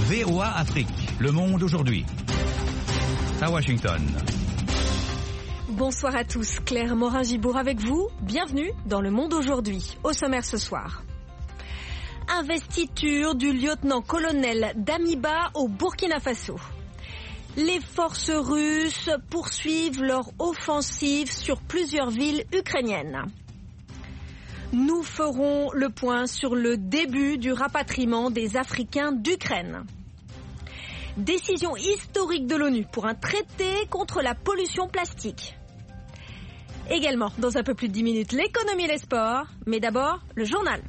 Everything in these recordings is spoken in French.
VOA Afrique, le monde aujourd'hui. À Washington. Bonsoir à tous, Claire Morin-Gibourg avec vous. Bienvenue dans Le Monde aujourd'hui. Au sommaire ce soir. Investiture du lieutenant-colonel Damiba au Burkina Faso. Les forces russes poursuivent leur offensive sur plusieurs villes ukrainiennes. Nous ferons le point sur le début du rapatriement des Africains d'Ukraine. Décision historique de l'ONU pour un traité contre la pollution plastique. Également, dans un peu plus de 10 minutes, l'économie et les sports. Mais d'abord, le journal.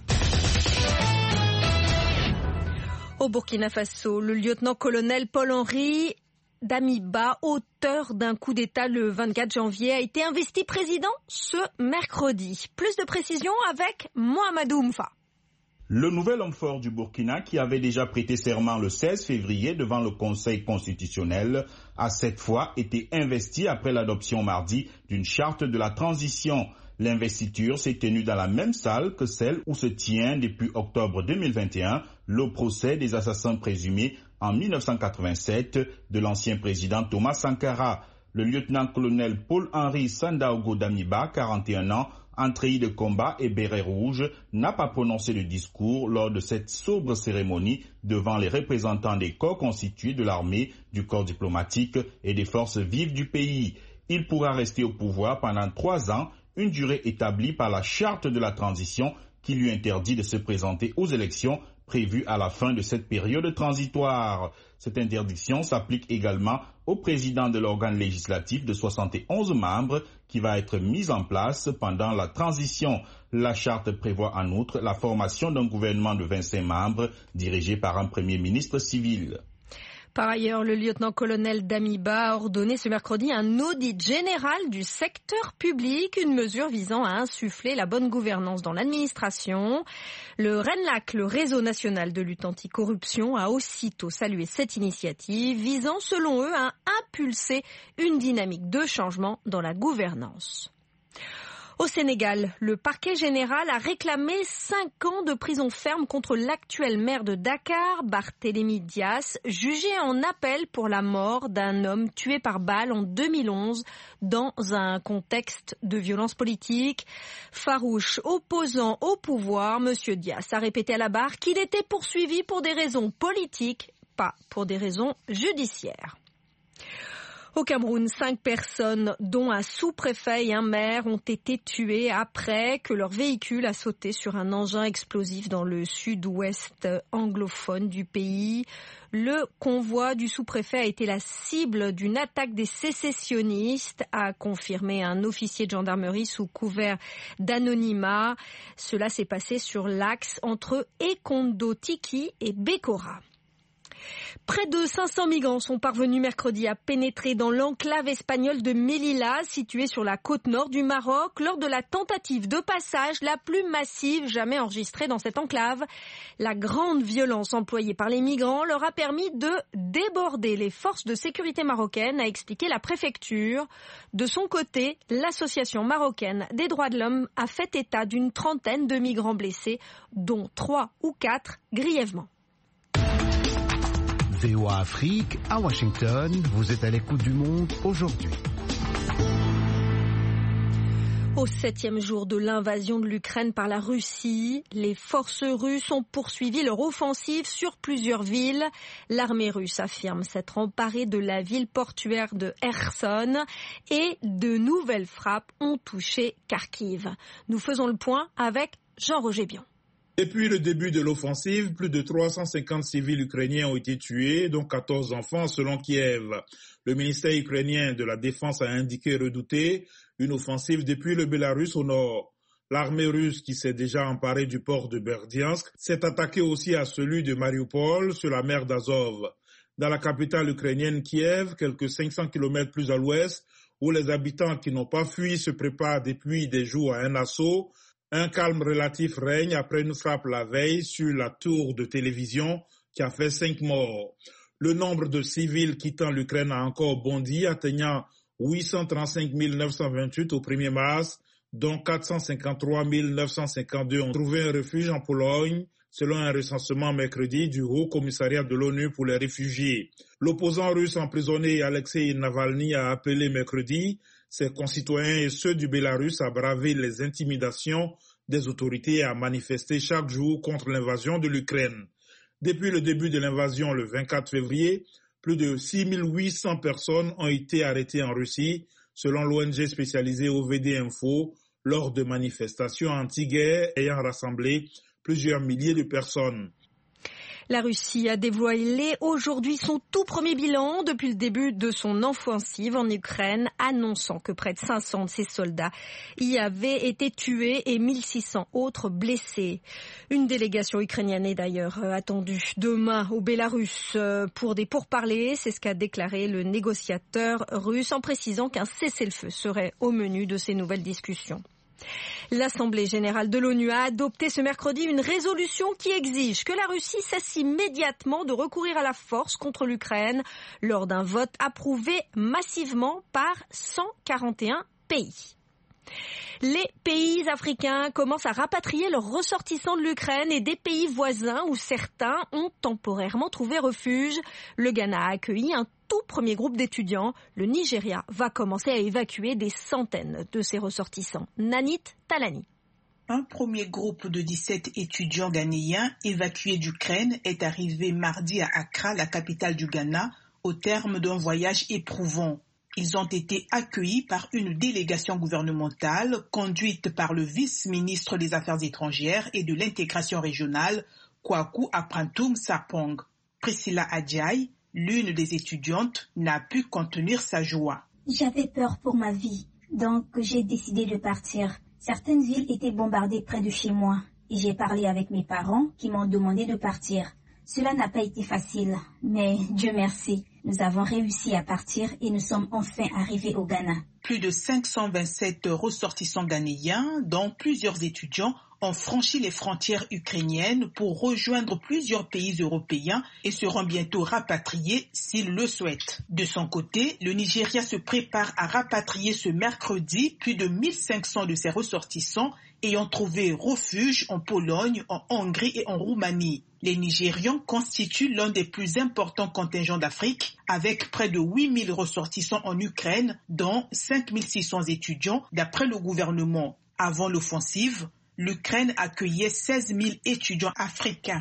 Au Burkina Faso, le lieutenant-colonel Paul-Henri Damiba, auteur d'un coup d'État le 24 janvier, a été investi président ce mercredi. Plus de précisions avec Mohamedou Oumfa. Le nouvel homme fort du Burkina, qui avait déjà prêté serment le 16 février devant le Conseil constitutionnel, a cette fois été investi après l'adoption mardi d'une charte de la transition. L'investiture s'est tenue dans la même salle que celle où se tient depuis octobre 2021 le procès des assassins présumés en 1987 de l'ancien président Thomas Sankara. Le lieutenant-colonel Paul-Henri Sandaogo Damiba, 41 ans, en treillis de combat et béret rouge, n'a pas prononcé de discours lors de cette sobre cérémonie devant les représentants des corps constitués de l'armée, du corps diplomatique et des forces vives du pays. Il pourra rester au pouvoir pendant 3 ans, une durée établie par la charte de la transition qui lui interdit de se présenter aux élections prévues à la fin de cette période transitoire. Cette interdiction s'applique également au président de l'organe législatif de 71 membres qui va être mis en place pendant la transition. La charte prévoit en outre la formation d'un gouvernement de 25 membres dirigé par un premier ministre civil. Par ailleurs, le lieutenant-colonel Damiba a ordonné ce mercredi un audit général du secteur public, une mesure visant à insuffler la bonne gouvernance dans l'administration. Le RENLAC, le réseau national de lutte anticorruption, a aussitôt salué cette initiative visant, selon eux, à impulser une dynamique de changement dans la gouvernance. Au Sénégal, le parquet général a réclamé 5 ans de prison ferme contre l'actuel maire de Dakar, Barthélémy Dias, jugé en appel pour la mort d'un homme tué par balle en 2011 dans un contexte de violence politique. Farouche, opposant au pouvoir, M. Dias a répété à la barre qu'il était poursuivi pour des raisons politiques, pas pour des raisons judiciaires. Au Cameroun, 5 personnes, dont un sous-préfet et un maire, ont été tuées après que leur véhicule a sauté sur un engin explosif dans le sud-ouest anglophone du pays. Le convoi du sous-préfet a été la cible d'une attaque des sécessionnistes, a confirmé un officier de gendarmerie sous couvert d'anonymat. Cela s'est passé sur l'axe entre Ekondo-Tiki et Bekora. Près de 500 migrants sont parvenus mercredi à pénétrer dans l'enclave espagnole de Melilla, située sur la côte nord du Maroc, lors de la tentative de passage la plus massive jamais enregistrée dans cette enclave. La grande violence employée par les migrants leur a permis de déborder les forces de sécurité marocaines, a expliqué la préfecture. De son côté, l'association marocaine des droits de l'homme a fait état d'une trentaine de migrants blessés, dont 3 ou 4 grièvement. VOA Afrique, à Washington, vous êtes à l'écoute du monde aujourd'hui. Au 7e jour de l'invasion de l'Ukraine par la Russie, les forces russes ont poursuivi leur offensive sur plusieurs villes. L'armée russe affirme s'être emparée de la ville portuaire de Kherson et de nouvelles frappes ont touché Kharkiv. Nous faisons le point avec Jean-Roger Bion. Depuis le début de l'offensive, plus de 350 civils ukrainiens ont été tués, dont 14 enfants selon Kiev. Le ministère ukrainien de la Défense a indiqué redouter une offensive depuis le Bélarus au nord. L'armée russe, qui s'est déjà emparée du port de Berdiansk, s'est attaquée aussi à celui de Mariupol sur la mer d'Azov. Dans la capitale ukrainienne Kiev, quelques 500 km plus à l'ouest, où les habitants qui n'ont pas fui se préparent depuis des jours à un assaut, un calme relatif règne après une frappe la veille sur la tour de télévision qui a fait 5 morts. Le nombre de civils quittant l'Ukraine a encore bondi, atteignant 835 928 au 1er mars, dont 453 952 ont trouvé un refuge en Pologne, selon un recensement mercredi du Haut Commissariat de l'ONU pour les réfugiés. L'opposant russe emprisonné Alexei Navalny a appelé mercredi ses concitoyens et ceux du Bélarus à braver les intimidations des autorités et à manifester chaque jour contre l'invasion de l'Ukraine. Depuis le début de l'invasion le 24 février, plus de 6800 personnes ont été arrêtées en Russie, selon l'ONG spécialisée OVD Info, lors de manifestations anti-guerre ayant rassemblé plusieurs milliers de personnes. La Russie a dévoilé aujourd'hui son tout premier bilan depuis le début de son offensive en Ukraine, annonçant que près de 500 de ses soldats y avaient été tués et 1600 autres blessés. Une délégation ukrainienne est d'ailleurs attendue demain au Bélarus pour des pourparlers. C'est ce qu'a déclaré le négociateur russe en précisant qu'un cessez-le-feu serait au menu de ces nouvelles discussions. L'Assemblée générale de l'ONU a adopté ce mercredi une résolution qui exige que la Russie cesse immédiatement de recourir à la force contre l'Ukraine lors d'un vote approuvé massivement par 141 pays. Les pays africains commencent à rapatrier leurs ressortissants de l'Ukraine et des pays voisins où certains ont temporairement trouvé refuge. Le Ghana a accueilli un tout premier groupe d'étudiants. Le Nigeria va commencer à évacuer des centaines de ses ressortissants. Nanit Talani. Un premier groupe de 17 étudiants ghanéens évacués d'Ukraine est arrivé mardi à Accra, la capitale du Ghana, au terme d'un voyage éprouvant. Ils ont été accueillis par une délégation gouvernementale conduite par le vice-ministre des Affaires étrangères et de l'intégration régionale, Kwaku Aprantum Sapong. Priscilla Adjaye, l'une des étudiantes, n'a pu contenir sa joie. J'avais peur pour ma vie, donc j'ai décidé de partir. Certaines villes étaient bombardées près de chez moi et j'ai parlé avec mes parents qui m'ont demandé de partir. Cela n'a pas été facile, mais Dieu merci, nous avons réussi à partir et nous sommes enfin arrivés au Ghana. Plus de 527 ressortissants ghanéens, dont plusieurs étudiants, ont franchi les frontières ukrainiennes pour rejoindre plusieurs pays européens et seront bientôt rapatriés s'ils le souhaitent. De son côté, le Nigeria se prépare à rapatrier ce mercredi plus de 1500 de ses ressortissants ayant trouvé refuge en Pologne, en Hongrie et en Roumanie. Les Nigérians constituent l'un des plus importants contingents d'Afrique, avec près de 8000 ressortissants en Ukraine, dont 5600 étudiants, d'après le gouvernement. Avant l'offensive, l'Ukraine accueillait 16 000 étudiants africains.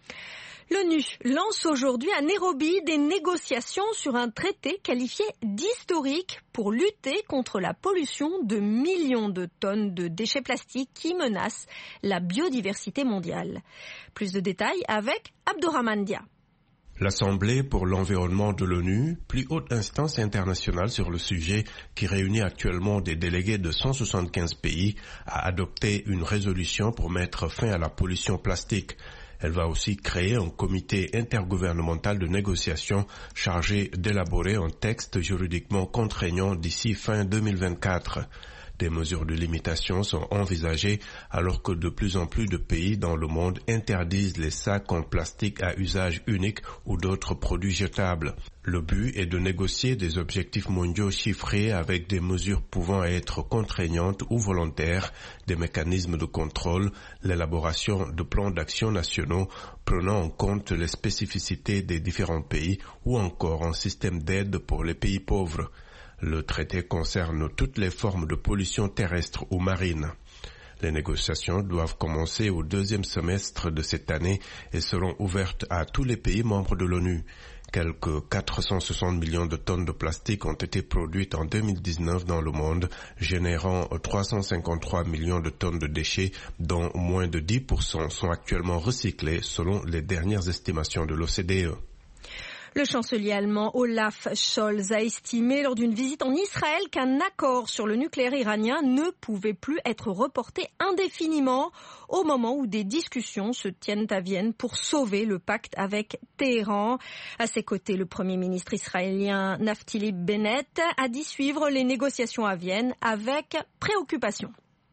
L'ONU lance aujourd'hui à Nairobi des négociations sur un traité qualifié d'historique pour lutter contre la pollution de millions de tonnes de déchets plastiques qui menacent la biodiversité mondiale. Plus de détails avec Abdourahmane Dia. L'Assemblée pour l'environnement de l'ONU, plus haute instance internationale sur le sujet qui réunit actuellement des délégués de 175 pays, a adopté une résolution pour mettre fin à la pollution plastique. Elle va aussi créer un comité intergouvernemental de négociation chargé d'élaborer un texte juridiquement contraignant d'ici fin 2024. Des mesures de limitation sont envisagées alors que de plus en plus de pays dans le monde interdisent les sacs en plastique à usage unique ou d'autres produits jetables. Le but est de négocier des objectifs mondiaux chiffrés avec des mesures pouvant être contraignantes ou volontaires, des mécanismes de contrôle, l'élaboration de plans d'action nationaux prenant en compte les spécificités des différents pays ou encore un système d'aide pour les pays pauvres. Le traité concerne toutes les formes de pollution terrestre ou marine. Les négociations doivent commencer au deuxième semestre de cette année et seront ouvertes à tous les pays membres de l'ONU. Quelques 460 millions de tonnes de plastique ont été produites en 2019 dans le monde, générant 353 millions de tonnes de déchets, dont moins de 10% sont actuellement recyclés selon les dernières estimations de l'OCDE. Le chancelier allemand Olaf Scholz a estimé lors d'une visite en Israël qu'un accord sur le nucléaire iranien ne pouvait plus être reporté indéfiniment au moment où des discussions se tiennent à Vienne pour sauver le pacte avec Téhéran. À ses côtés, le Premier ministre israélien Naftali Bennett a dit suivre les négociations à Vienne avec préoccupation.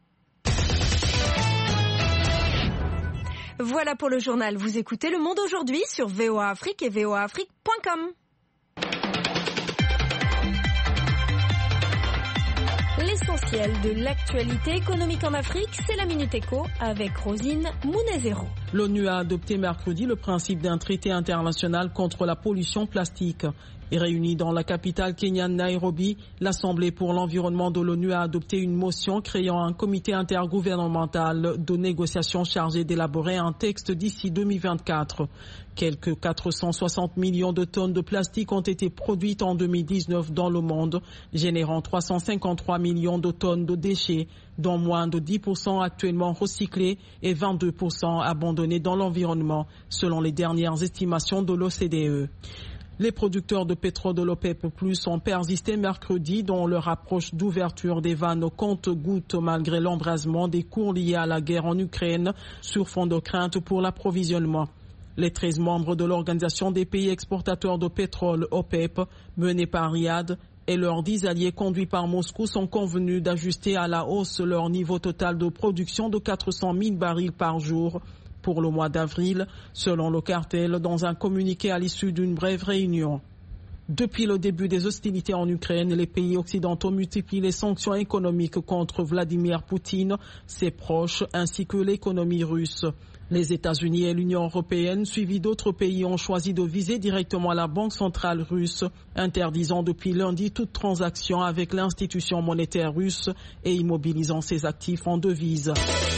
Voilà pour le journal. Vous écoutez Le Monde aujourd'hui sur VOA Afrique et voaafrique.com. Les L'essentiel de l'actualité économique en Afrique, c'est la Minute Éco avec Rosine Mounezero. L'ONU a adopté mercredi le principe d'un traité international contre la pollution plastique. Et réunie dans la capitale kenyane Nairobi, l'Assemblée pour l'environnement de l'ONU a adopté une motion créant un comité intergouvernemental de négociation chargé d'élaborer un texte d'ici 2024. Quelques 460 millions de tonnes de plastique ont été produites en 2019 dans le monde, générant 353 millions de tonnes de déchets, dont moins de 10% actuellement recyclés et 22% abandonnés dans l'environnement, selon les dernières estimations de l'OCDE. Les producteurs de pétrole de l'OPEP+ ont persisté mercredi dans leur approche d'ouverture des vannes au compte-gouttes malgré l'embrasement des cours liés à la guerre en Ukraine sur fond de crainte pour l'approvisionnement. Les 13 membres de l'Organisation des pays exportateurs de pétrole OPEP, menée par Riyad, et leurs 10 alliés conduits par Moscou sont convenus d'ajuster à la hausse leur niveau total de production de 400 000 barils par jour pour le mois d'avril, selon le cartel, dans un communiqué à l'issue d'une brève réunion. Depuis le début des hostilités en Ukraine, les pays occidentaux multiplient les sanctions économiques contre Vladimir Poutine, ses proches, ainsi que l'économie russe. Les États-Unis et l'Union européenne, suivis d'autres pays, ont choisi de viser directement la Banque centrale russe, interdisant depuis lundi toute transaction avec l'institution monétaire russe et immobilisant ses actifs en devises.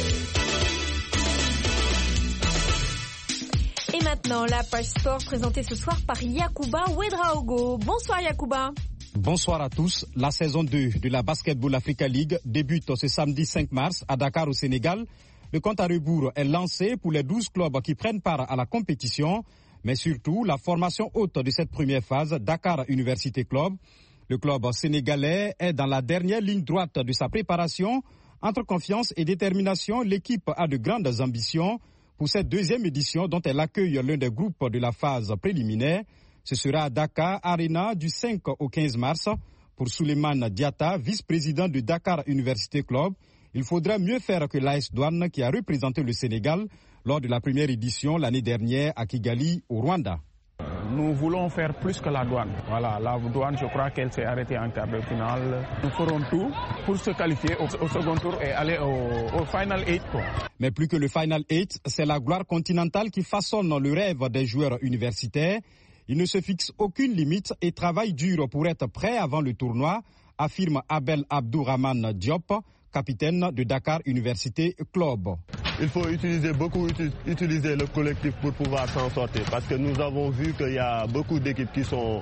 Et maintenant, la page sport présentée ce soir par Yacouba Ouedraogo. Bonsoir Yacouba. Bonsoir à tous. La saison 2 de la Basketball Africa League débute ce samedi 5 mars à Dakar au Sénégal. Le compte à rebours est lancé pour les 12 clubs qui prennent part à la compétition, mais surtout la formation haute de cette première phase, Dakar Université Club. Le club sénégalais est dans la dernière ligne droite de sa préparation. Entre confiance et détermination, l'équipe a de grandes ambitions pour cette deuxième édition dont elle accueille l'un des groupes de la phase préliminaire. Ce sera à Dakar Arena du 5 au 15 mars. Pour Souleymane Diatta, vice-président de Dakar Université Club, il faudra mieux faire que l'AS Douane qui a représenté le Sénégal lors de la première édition l'année dernière à Kigali au Rwanda. Nous voulons faire plus que la Douane. Voilà, la Douane, je crois qu'elle s'est arrêtée en quart de finale. Nous ferons tout pour se qualifier au second tour et aller au Final 8. Mais plus que le Final 8, c'est la gloire continentale qui façonne le rêve des joueurs universitaires. Ils ne se fixent aucune limite et travaillent dur pour être prêts avant le tournoi, affirme Abel Abdourahmane Diop, capitaine de Dakar Université Club. Il faut utiliser le collectif pour pouvoir s'en sortir parce que nous avons vu qu'il y a beaucoup d'équipes qui sont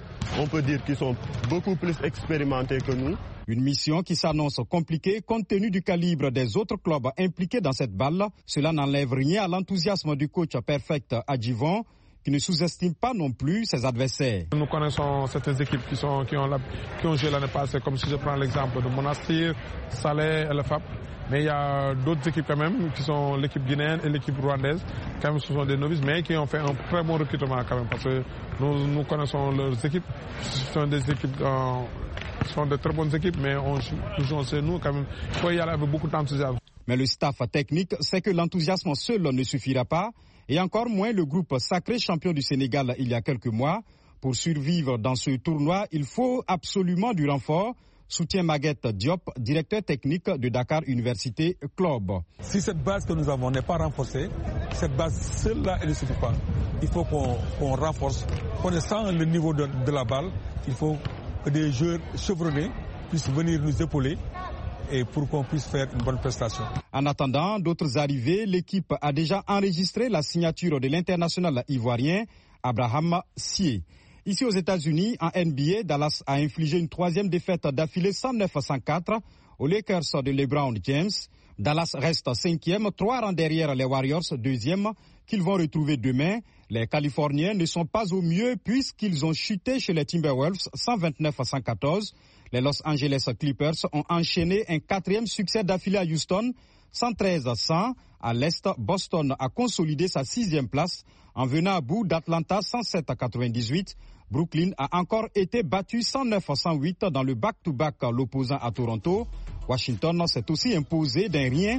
beaucoup plus expérimentées que nous. Une mission qui s'annonce compliquée compte tenu du calibre des autres clubs impliqués dans cette balle. Cela n'enlève rien à l'enthousiasme du coach Perfect Adjivon, qui ne sous-estime pas non plus ses adversaires. Nous connaissons certaines équipes qui ont joué l'année passée, comme si je prends l'exemple de Monastir, Saleh, El Fap. Mais il y a d'autres équipes quand même, qui sont l'équipe guinéenne et l'équipe rwandaise. Quand même, ce sont des novices, mais qui ont fait un très bon recrutement quand même, parce que nous connaissons leurs équipes. Ce sont des équipes, ce sont de très bonnes équipes, mais on joue chez nous quand même. Il faut y aller avec beaucoup d'enthousiasme. Mais le staff technique sait que l'enthousiasme seul ne suffira pas, et encore moins le groupe sacré champion du Sénégal il y a quelques mois. Pour survivre dans ce tournoi, il faut absolument du renfort, soutient Maguette Diop, directeur technique de Dakar Université Club. Si cette base que nous avons n'est pas renforcée, cette base seule-là, elle ne suffit pas. Il faut qu'on renforce. Connaissant le niveau de la balle, il faut que des joueurs chevronnés puissent venir nous épauler et pour qu'on puisse faire une bonne prestation. En attendant d'autres arrivées, l'équipe a déjà enregistré la signature de l'international ivoirien Abraham Sié. Ici aux États-Unis, en NBA, Dallas a infligé une troisième défaite d'affilée 109-104 aux Lakers de LeBron James. Dallas reste 5e, 3 rangs derrière les Warriors, 2e, qu'ils vont retrouver demain. Les Californiens ne sont pas au mieux puisqu'ils ont chuté chez les Timberwolves 129-114. Les Los Angeles Clippers ont enchaîné un 4e succès d'affilée à Houston, 113-100. À l'Est, Boston a consolidé sa 6e place en venant à bout d'Atlanta 107-98. Brooklyn a encore été battu 109-108 dans le back-to-back l'opposant à Toronto. Washington s'est aussi imposé d'un rien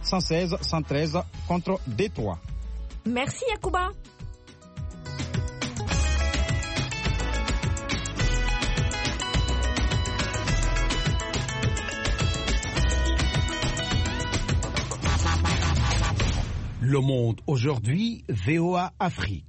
116-113 contre Détroit. Merci Yacouba. Le Monde aujourd'hui, VOA Afrique.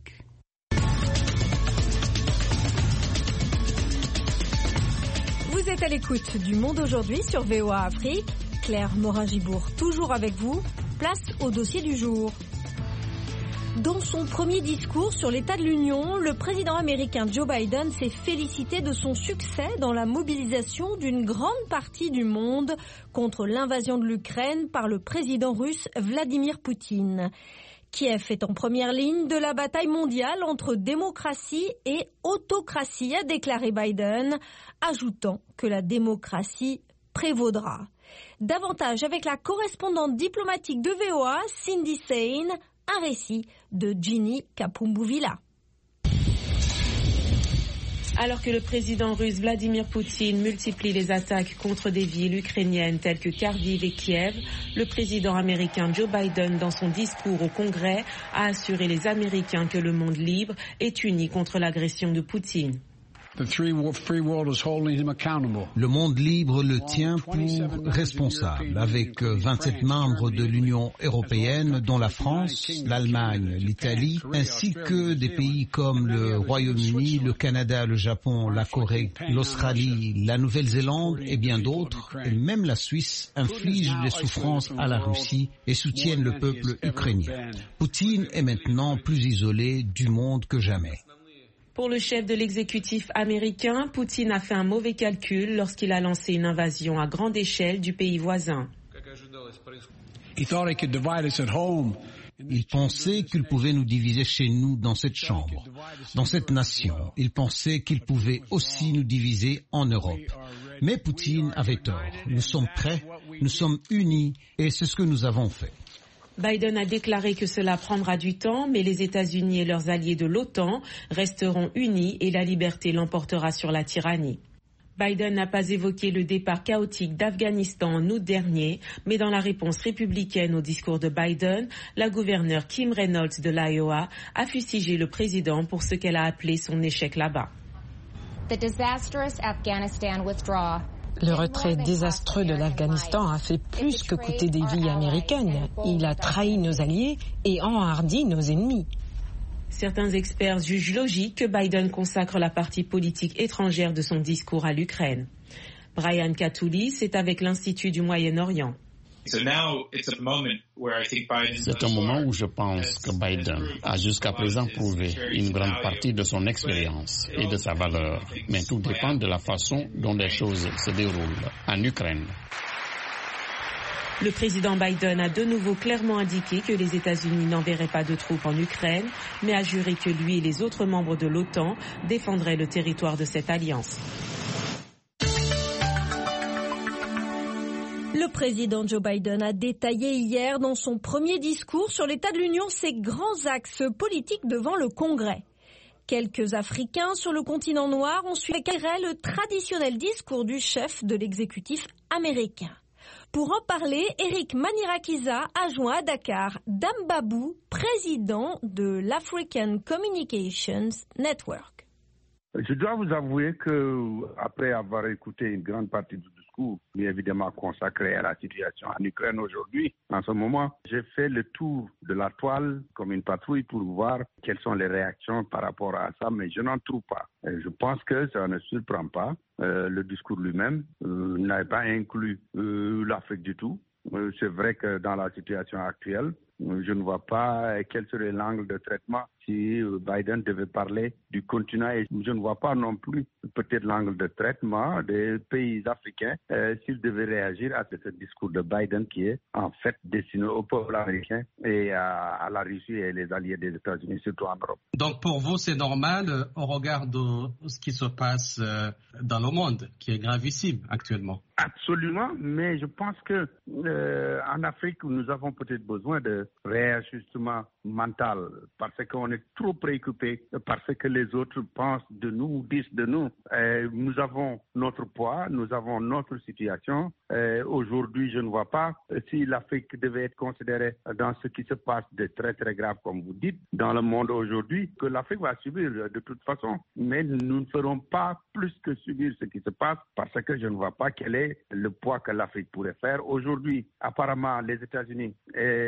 Vous êtes à l'écoute du Monde aujourd'hui sur VOA Afrique. Claire Morin-Gibour, toujours avec vous. Place au dossier du jour. Dans son premier discours sur l'état de l'Union, le président américain Joe Biden s'est félicité de son succès dans la mobilisation d'une grande partie du monde contre l'invasion de l'Ukraine par le président russe Vladimir Poutine. Kiev est en première ligne de la bataille mondiale entre démocratie et autocratie, a déclaré Biden, ajoutant que la démocratie prévaudra. Davantage avec la correspondante diplomatique de VOA, Cindy Sain, un récit de Ginny Kapumbuvila. Alors que le président russe Vladimir Poutine multiplie les attaques contre des villes ukrainiennes telles que Kharkiv et Kiev, le président américain Joe Biden, dans son discours au Congrès, a assuré les Américains que le monde libre est uni contre l'agression de Poutine. Le monde libre le tient pour responsable, avec 27 membres de l'Union européenne, dont la France, l'Allemagne, l'Italie, ainsi que des pays comme le Royaume-Uni, le Canada, le Japon, la Corée, l'Australie, la Nouvelle-Zélande et bien d'autres, et même la Suisse, infligent des souffrances à la Russie et soutiennent le peuple ukrainien. Poutine est maintenant plus isolé du monde que jamais. Pour le chef de l'exécutif américain, Poutine a fait un mauvais calcul lorsqu'il a lancé une invasion à grande échelle du pays voisin. Il pensait qu'il pouvait nous diviser chez nous dans cette chambre, dans cette nation. Il pensait qu'il pouvait aussi nous diviser en Europe. Mais Poutine avait tort. Nous sommes prêts, nous sommes unis et c'est ce que nous avons fait. Biden a déclaré que cela prendra du temps, mais les États-Unis et leurs alliés de l'OTAN resteront unis et la liberté l'emportera sur la tyrannie. Biden n'a pas évoqué le départ chaotique d'Afghanistan en août dernier, mais dans la réponse républicaine au discours de Biden, la gouverneure Kim Reynolds de l'Iowa a fustigé le président pour ce qu'elle a appelé son échec là-bas. Le retrait désastreux de l'Afghanistan a fait plus que coûter des vies américaines. Il a trahi nos alliés et enhardi nos ennemis. Certains experts jugent logique que Biden consacre la partie politique étrangère de son discours à l'Ukraine. Brian Katoulis est avec l'Institut du Moyen-Orient. C'est un moment où je pense que Biden a jusqu'à présent prouvé une grande partie de son expérience et de sa valeur. Mais tout dépend de la façon dont les choses se déroulent en Ukraine. Le président Biden a de nouveau clairement indiqué que les États-Unis n'enverraient pas de troupes en Ukraine, mais a juré que lui et les autres membres de l'OTAN défendraient le territoire de cette alliance. Le président Joe Biden a détaillé hier dans son premier discours sur l'état de l'Union ses grands axes politiques devant le Congrès. Quelques Africains sur le continent noir ont suivi le traditionnel discours du chef de l'exécutif américain. Pour en parler, Eric Manirakiza a joint à Dakar Dame Babou, président de l'African Communications Network. Je dois vous avouer que, après avoir écouté une grande partie du discours, bien évidemment consacré à la situation en Ukraine aujourd'hui, en ce moment, j'ai fait le tour de la toile comme une patrouille pour voir quelles sont les réactions par rapport à ça, mais je n'en trouve pas. Et je pense que ça ne surprend pas. Le discours lui-même n'avait pas inclus l'Afrique du tout. C'est vrai que dans la situation actuelle, je ne vois pas quel serait l'angle de traitement si Biden devait parler du continent. Et je ne vois pas non plus peut-être l'angle de traitement des pays africains s'ils devaient réagir à ce discours de Biden qui est en fait destiné au peuple américain et à la Russie et les alliés des États-Unis, surtout en Europe. Donc pour vous, c'est normal au regard de ce qui se passe dans le monde, qui est gravissime actuellement? Absolument, mais je pense que en Afrique, nous avons peut-être besoin de réajustement mental parce qu'on est trop préoccupé par ce que les autres pensent de nous, disent de nous. Nous avons notre poids, nous avons notre situation. Aujourd'hui, je ne vois pas si l'Afrique devait être considérée dans ce qui se passe de très très grave, comme vous dites, dans le monde aujourd'hui, que l'Afrique va subir de toute façon. Mais nous ne ferons pas plus que subir ce qui se passe parce que je ne vois pas quel est le poids que l'Afrique pourrait faire. Aujourd'hui, apparemment, les États-Unis et les alliés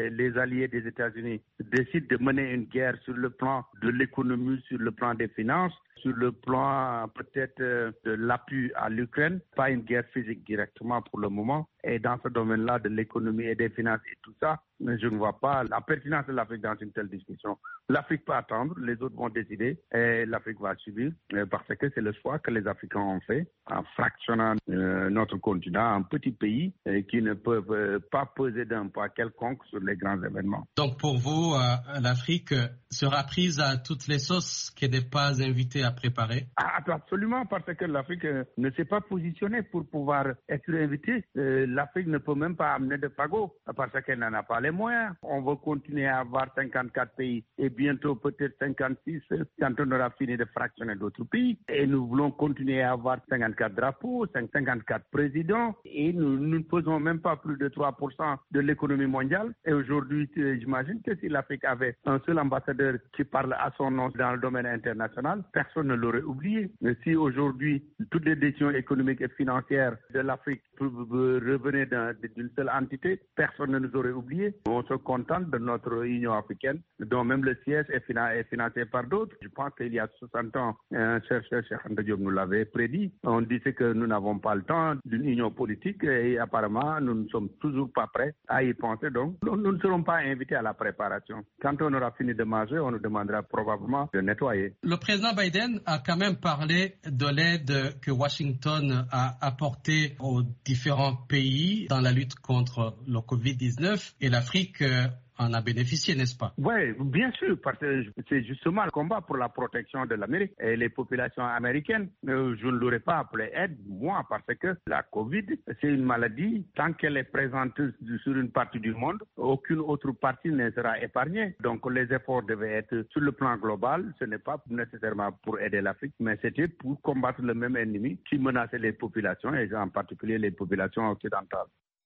alliés des États-Unis décident de mener une guerre sur le plan de l'économie, sur le plan des finances, sur le plan peut-être de l'appui à l'Ukraine, pas une guerre physique directement pour le moment. Et dans ce domaine-là de l'économie et des finances et tout ça, je ne vois pas la pertinence de l'Afrique dans une telle discussion. L'Afrique peut attendre, les autres vont décider et l'Afrique va subir parce que c'est le choix que les Africains ont fait en fractionnant notre continent en petits pays qui ne peuvent pas peser d'un poids quelconque sur les grands événements. Donc pour vous, l'Afrique sera prise à toutes les sauces qu'elle n'est pas invitée à préparer? Absolument, parce que l'Afrique ne s'est pas positionnée pour pouvoir être invitée. L'Afrique ne peut même pas amener de fagots parce qu'elle n'en a pas les moyens. On veut continuer à avoir 54 pays et bientôt peut-être 56 quand on aura fini de fractionner d'autres pays. Et nous voulons continuer à avoir 54 drapeaux, 54 présidents et nous ne faisons même pas plus de 3% de l'économie mondiale. Et aujourd'hui, j'imagine que si l'Afrique avait un seul ambassadeur qui parle à son nom dans le domaine international, personne ne l'aurait oublié. Mais si aujourd'hui, toutes les décisions économiques et financières de l'Afrique peuvent revenir d'une seule entité, personne ne nous aurait oublié. On se contente de notre Union africaine, dont même le siège est financé par d'autres. Je pense qu'il y a 60 ans, un chercheur, Cheikh Anta Diop, nous l'avait prédit. On disait que nous n'avons pas le temps d'une union politique et apparemment, nous ne sommes toujours pas prêts à y penser. Donc, nous ne serons pas invités à la préparation. Quand on aura fini de manger, on nous demandera probablement de nettoyer. Le président Biden a quand même parlé de l'aide que Washington a apportée aux différents pays dans la lutte contre le Covid-19 et l'Afrique en a bénéficié, n'est-ce pas? Oui, bien sûr, parce que c'est justement le combat pour la protection de l'Amérique et les populations américaines. Je ne l'aurais pas appelé aide, moi, parce que la Covid, c'est une maladie. Tant qu'elle est présente sur une partie du monde, aucune autre partie ne sera épargnée. Donc les efforts devaient être sur le plan global. Ce n'est pas nécessairement pour aider l'Afrique, mais c'était pour combattre le même ennemi qui menaçait les populations, et en particulier les populations occidentales.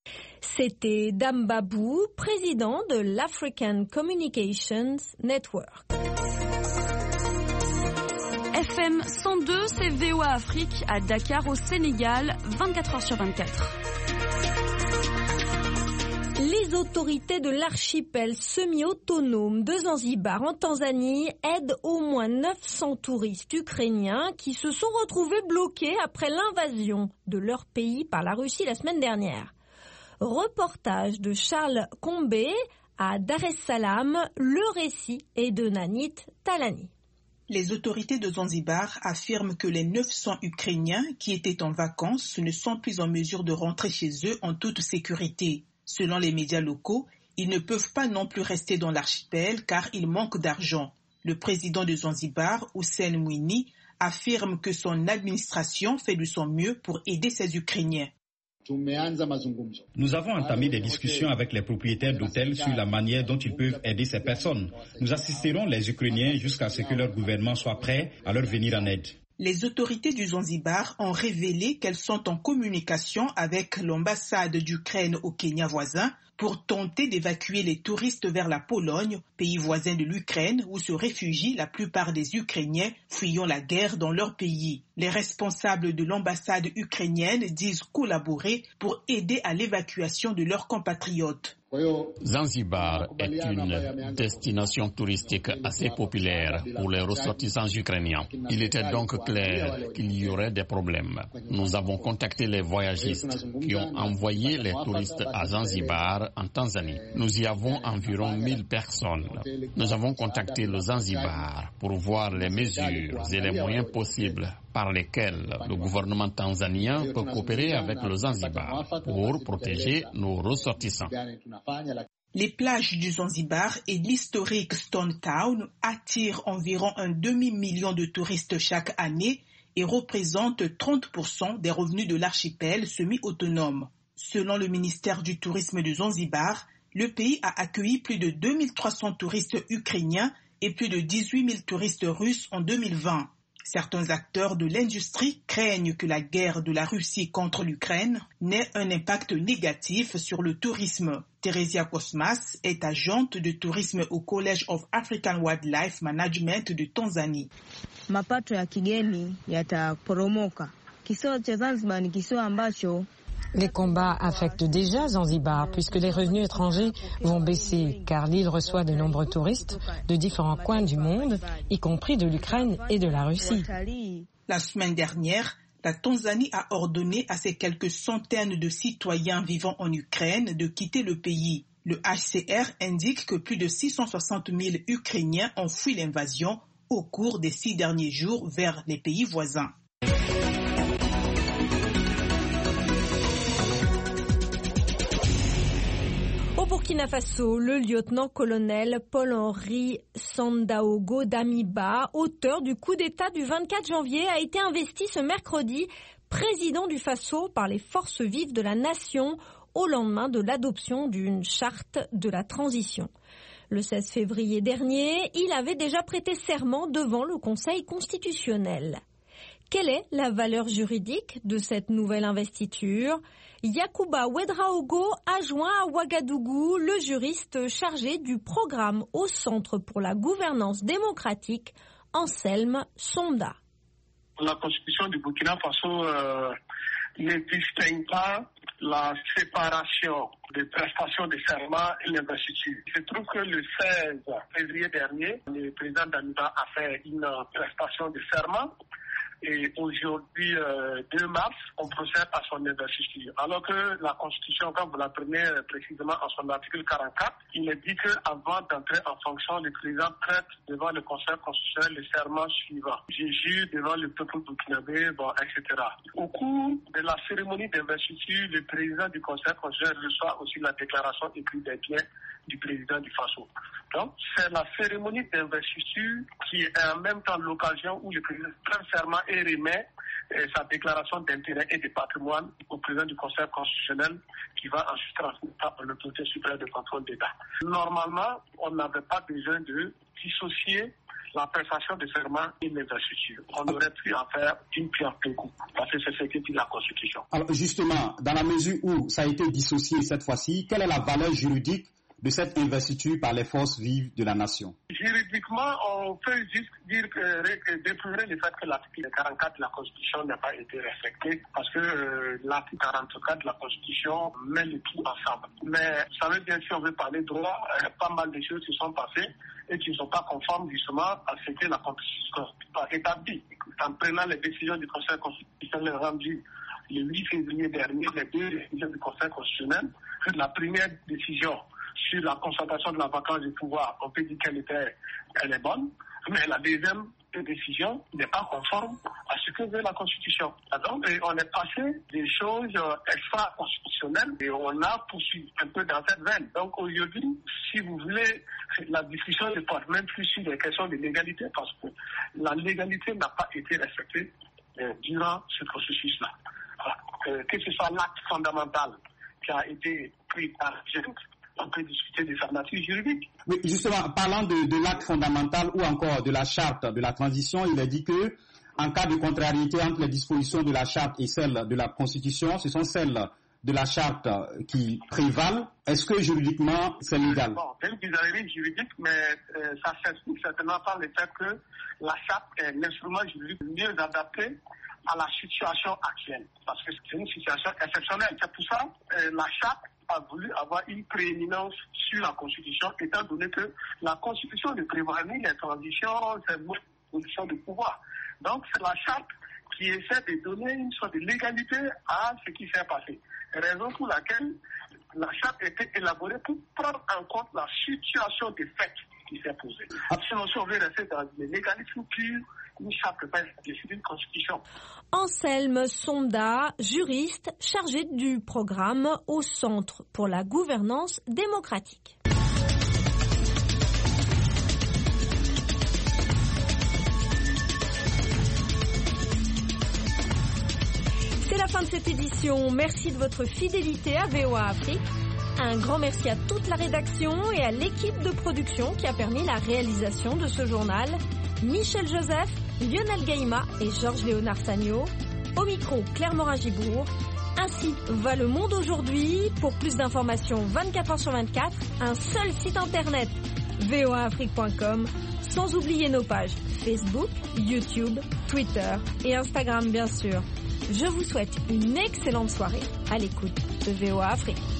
C'était Dame Babou, président de l'African Communications Network. FM 102, c'est VOA Afrique à Dakar au Sénégal, 24 heures sur 24. Les autorités de l'archipel semi-autonome de Zanzibar en Tanzanie aident au moins 900 touristes ukrainiens qui se sont retrouvés bloqués après l'invasion de leur pays par la Russie la semaine dernière. Reportage de Charles Combé à Dar es Salaam, le récit est de Nanit Talani. Les autorités de Zanzibar affirment que les 900 Ukrainiens qui étaient en vacances ne sont plus en mesure de rentrer chez eux en toute sécurité. Selon les médias locaux, ils ne peuvent pas non plus rester dans l'archipel car ils manquent d'argent. Le président de Zanzibar, Hussein Mwinyi, affirme que son administration fait de son mieux pour aider ces Ukrainiens. Nous avons entamé des discussions avec les propriétaires d'hôtels sur la manière dont ils peuvent aider ces personnes. Nous assisterons les Ukrainiens jusqu'à ce que leur gouvernement soit prêt à leur venir en aide. Les autorités du Zanzibar ont révélé qu'elles sont en communication avec l'ambassade d'Ukraine au Kenya voisin pour tenter d'évacuer les touristes vers la Pologne, pays voisin de l'Ukraine où se réfugient la plupart des Ukrainiens fuyant la guerre dans leur pays. Les responsables de l'ambassade ukrainienne disent collaborer pour aider à l'évacuation de leurs compatriotes. Zanzibar est une destination touristique assez populaire pour les ressortissants ukrainiens. Il était donc clair qu'il y aurait des problèmes. Nous avons contacté les voyagistes qui ont envoyé les touristes à Zanzibar en Tanzanie. Nous y avons environ 1000 personnes. Nous avons contacté le Zanzibar pour voir les mesures et les moyens possibles par lesquels le gouvernement tanzanien peut coopérer avec le Zanzibar pour protéger nos ressortissants. Les plages du Zanzibar et l'historique Stone Town attirent environ un demi-million de touristes chaque année et représentent 30% des revenus de l'archipel semi-autonome. Selon le ministère du Tourisme de Zanzibar, le pays a accueilli plus de 2300 touristes ukrainiens et plus de 18 000 touristes russes en 2020. Certains acteurs de l'industrie craignent que la guerre de la Russie contre l'Ukraine n'ait un impact négatif sur le tourisme. Theresia Cosmas est agente de tourisme au College of African Wildlife Management de Tanzanie. Mapato ya kigeni yataporomoka. Kisiwa cha Zanzibar ni kisiwa ambacho Les combats affectent déjà Zanzibar puisque les revenus étrangers vont baisser car l'île reçoit de nombreux touristes de différents coins du monde, y compris de l'Ukraine et de la Russie. La semaine dernière, la Tanzanie a ordonné à ses quelques centaines de citoyens vivant en Ukraine de quitter le pays. Le HCR indique que plus de 660 000 Ukrainiens ont fui l'invasion au cours des 6 derniers jours vers les pays voisins. Au Burkina Faso, le lieutenant-colonel Paul-Henri Sandaogo Damiba, auteur du coup d'État du 24 janvier, a été investi ce mercredi président du Faso par les forces vives de la nation au lendemain de l'adoption d'une charte de la transition. Le 16 février dernier, il avait déjà prêté serment devant le Conseil constitutionnel. Quelle est la valeur juridique de cette nouvelle investiture ? Yacouba Ouedraogo a joint à Ouagadougou le juriste chargé du programme au Centre pour la gouvernance démocratique, Anselme Sonda. La constitution du Burkina Faso ne distingue pas la séparation des prestations de serment et l'investiture. Il se trouve que le 16 février dernier, le président Damiba a fait une prestation de serment. Et aujourd'hui, 2 mars, on procède à son investiture. Alors que la Constitution, quand vous la prenez précisément en son article 44, il est dit qu'avant d'entrer en fonction, le président prête devant le Conseil constitutionnel le serment suivant. Je jure devant le peuple burkinabé, etc. Au cours de la cérémonie d'investiture, le président du Conseil constitutionnel reçoit aussi la déclaration écrite des biens du président du Faso. Donc, c'est la cérémonie d'investiture qui est en même temps l'occasion où le président prend serment et remet sa déclaration d'intérêt et de patrimoine au président du Conseil constitutionnel qui va ensuite transmettre à l'autorité suprême de contrôle d'État. Normalement, on n'avait pas besoin de dissocier la prestation de serment et l'investiture. On aurait pu en faire une pierre deux coups, parce que c'est ce que dit la Constitution. Alors justement, dans la mesure où ça a été dissocié cette fois-ci, quelle est la valeur juridique de cette investiture par les forces vives de la nation? Juridiquement, on peut juste dire déplorer le fait que l'article 44 de la Constitution n'a pas été respecté parce que l'article 44 de la Constitution met le tout ensemble. Mais vous savez bien, si on veut parler droit, pas mal de choses se sont passées et qui ne sont pas conformes justement à ce que la Constitution a établi. En prenant les décisions du Conseil constitutionnel rendues le 8 février dernier, les 2 décisions du Conseil constitutionnel, la première décision sur la constatation de la vacance du pouvoir, on peut dire qu'elle est bonne, mais la deuxième décision n'est pas conforme à ce que veut la Constitution. Donc, on est passé des choses extra-constitutionnelles et on a poursuivi un peu dans cette veine. Donc aujourd'hui, si vous voulez, la discussion ne porte même plus sur les questions de légalité parce que la légalité n'a pas été respectée durant ce processus-là. Voilà. Que ce soit l'acte fondamental qui a été pris par Génique, on peut discuter de sa nature juridique. Oui, justement, parlant de l'acte fondamental ou encore de la charte de la transition, il est dit que en cas de contrariété entre les dispositions de la charte et celles de la Constitution, ce sont celles de la charte qui prévalent. Est-ce que juridiquement, c'est légal? Bon, c'est une bizarrerie juridique, mais ça s'explique certainement par le fait que la charte est l'instrument juridique mieux adapté à la situation actuelle, parce que c'est une situation exceptionnelle. C'est pour ça la charte a voulu avoir une prééminence sur la Constitution, étant donné que la Constitution ne prévoit ni les transitions, c'est une position de pouvoir. Donc c'est la charte qui essaie de donner une sorte de légalité à ce qui s'est passé. Raison pour laquelle la charte a été élaborée pour prendre en compte la situation des faits qui s'est posée. Sinon, si on veut rester dans les légalismes purs, une charte peut pas être une constitution. Anselme Sonda, juriste chargé du programme au Centre pour la gouvernance démocratique. C'est la fin de cette édition. Merci de votre fidélité à VOA Afrique. Un grand merci à toute la rédaction et à l'équipe de production qui a permis la réalisation de ce journal. Michel Joseph, Lionel Gaïma et Georges-Léonard Sagno. Au micro, Claire Morin-Gibourg. Ainsi va le monde aujourd'hui. Pour plus d'informations 24h sur 24, un seul site internet, voaafrique.com, sans oublier nos pages Facebook, YouTube, Twitter et Instagram bien sûr. Je vous souhaite une excellente soirée à l'écoute de VOA Afrique.